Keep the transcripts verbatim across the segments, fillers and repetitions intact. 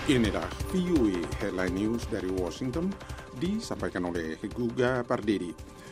Inilah V O A Headline News dari Washington, disampaikan oleh Guga Pardedi.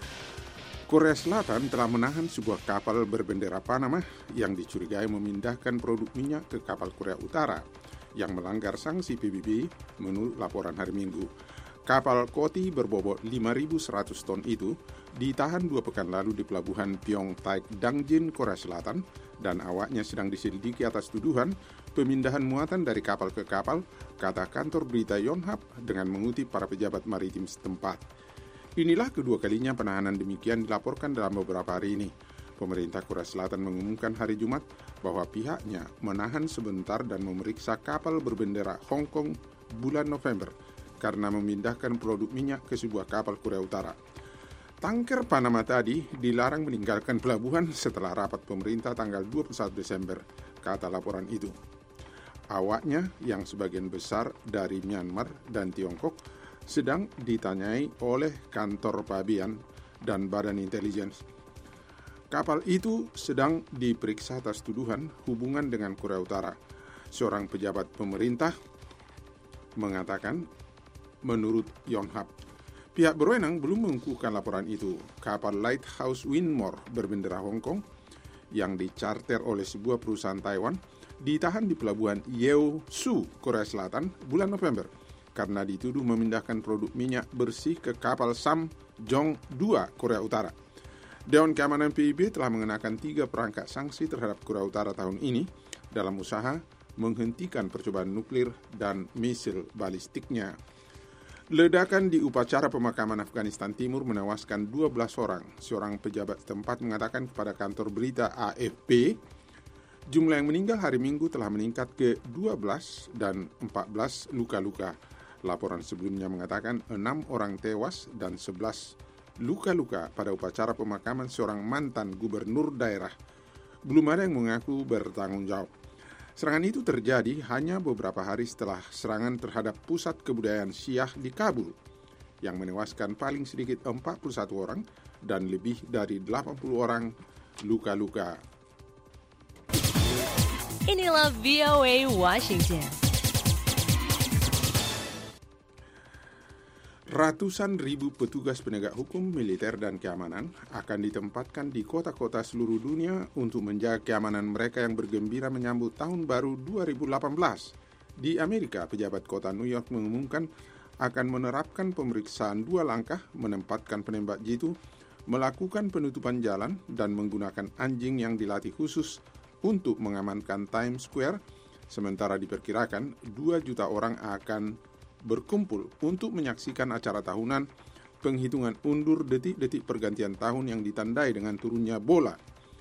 Korea Selatan telah menahan sebuah kapal berbendera Panama yang dicurigai memindahkan produk minyak ke kapal Korea Utara yang melanggar sanksi P B B menurut laporan hari Minggu. Kapal Koti berbobot lima ribu seratus ton itu ditahan dua pekan lalu di pelabuhan Pyeongtaek, Dangjin, Korea Selatan, dan awaknya sedang diselidiki atas tuduhan pemindahan muatan dari kapal ke kapal, kata kantor berita Yonhap dengan mengutip para pejabat maritim setempat. Inilah kedua kalinya penahanan demikian dilaporkan dalam beberapa hari ini. Pemerintah Korea Selatan mengumumkan hari Jumat bahwa pihaknya menahan sebentar dan memeriksa kapal berbendera Hong Kong bulan November karena memindahkan produk minyak ke sebuah kapal Korea Utara. Tanker Panama tadi dilarang meninggalkan pelabuhan setelah rapat pemerintah tanggal dua puluh satu Desember, kata laporan itu. Awaknya yang sebagian besar dari Myanmar dan Tiongkok sedang ditanyai oleh kantor pabean dan badan intelligence. Kapal itu sedang diperiksa atas tuduhan hubungan dengan Korea Utara. Seorang pejabat pemerintah mengatakan, menurut Yonhap, pihak berwenang belum mengukuhkan laporan itu. Kapal Lighthouse Winmore berbendera Hong Kong yang dicarter oleh sebuah perusahaan Taiwan ditahan di pelabuhan Yeosu, Korea Selatan bulan November karena dituduh memindahkan produk minyak bersih ke kapal Samjong dua, Korea Utara. Dewan Keamanan P B B telah mengenakan tiga perangkat sanksi terhadap Korea Utara tahun ini dalam usaha menghentikan percobaan nuklir dan misil balistiknya. Ledakan di upacara pemakaman Afghanistan Timur menewaskan dua belas orang. Seorang pejabat setempat mengatakan kepada kantor berita A F P, jumlah yang meninggal hari Minggu telah meningkat ke dua belas dan empat belas luka-luka. Laporan sebelumnya mengatakan enam orang tewas dan sebelas luka-luka pada upacara pemakaman seorang mantan gubernur daerah. Belum ada yang mengaku bertanggung jawab. Serangan itu terjadi hanya beberapa hari setelah serangan terhadap pusat kebudayaan Syiah di Kabul, yang menewaskan paling sedikit empat puluh satu orang dan lebih dari delapan puluh orang luka-luka. Inilah V O A Washington. Ratusan ribu petugas penegak hukum, militer, dan keamanan akan ditempatkan di kota-kota seluruh dunia untuk menjaga keamanan mereka yang bergembira menyambut tahun baru dua ribu delapan belas. Di Amerika, pejabat kota New York mengumumkan akan menerapkan pemeriksaan dua langkah, menempatkan penembak jitu, melakukan penutupan jalan, dan menggunakan anjing yang dilatih khusus untuk mengamankan Times Square, sementara diperkirakan dua juta orang akan berkumpul untuk menyaksikan acara tahunan penghitungan undur detik-detik pergantian tahun yang ditandai dengan turunnya bola.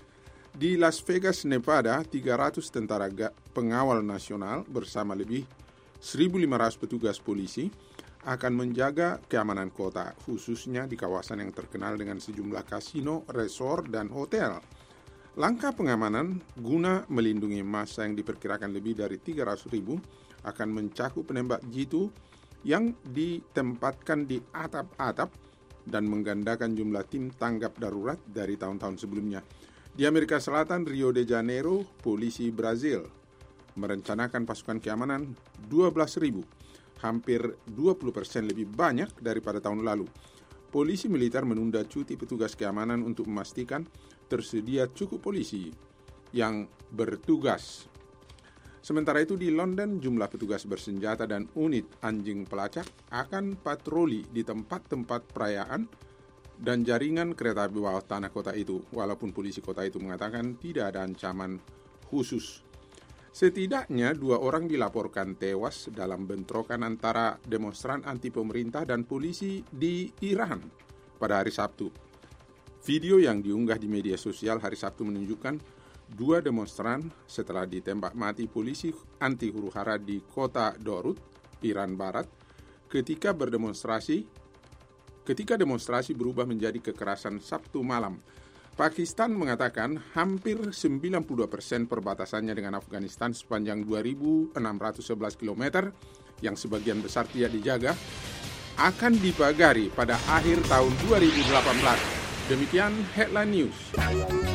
Di Las Vegas, Nevada, tiga ratus tentara pengawal nasional bersama lebih seribu lima ratus petugas polisi akan menjaga keamanan kota, khususnya di kawasan yang terkenal dengan sejumlah kasino, resort, dan hotel. Langkah pengamanan guna melindungi massa yang diperkirakan lebih dari tiga ratus ribu akan mencakup penembak jitu yang ditempatkan di atap-atap dan menggandakan jumlah tim tanggap darurat dari tahun-tahun sebelumnya. Di Amerika Selatan, Rio de Janeiro, polisi Brazil merencanakan pasukan keamanan dua belas ribu, hampir dua puluh persen lebih banyak daripada tahun lalu. Polisi militer menunda cuti petugas keamanan untuk memastikan tersedia cukup polisi yang bertugas. Sementara itu di London, jumlah petugas bersenjata dan unit anjing pelacak akan patroli di tempat-tempat perayaan dan jaringan kereta api bawah tanah kota itu, walaupun polisi kota itu mengatakan tidak ada ancaman khusus. Setidaknya dua orang dilaporkan tewas dalam bentrokan antara demonstran anti pemerintah dan polisi di Iran pada hari Sabtu. Video yang diunggah di media sosial hari Sabtu menunjukkan dua demonstran setelah ditembak mati polisi anti huru-hara di kota Dorut, Iran Barat, ketika berdemonstrasi, ketika demonstrasi berubah menjadi kekerasan Sabtu malam. Pakistan mengatakan hampir sembilan puluh dua persen perbatasannya dengan Afghanistan sepanjang dua ribu enam ratus sebelas kilometer yang sebagian besar tidak dijaga akan dipagari pada akhir tahun dua ribu delapan belas. Demikian Headline News.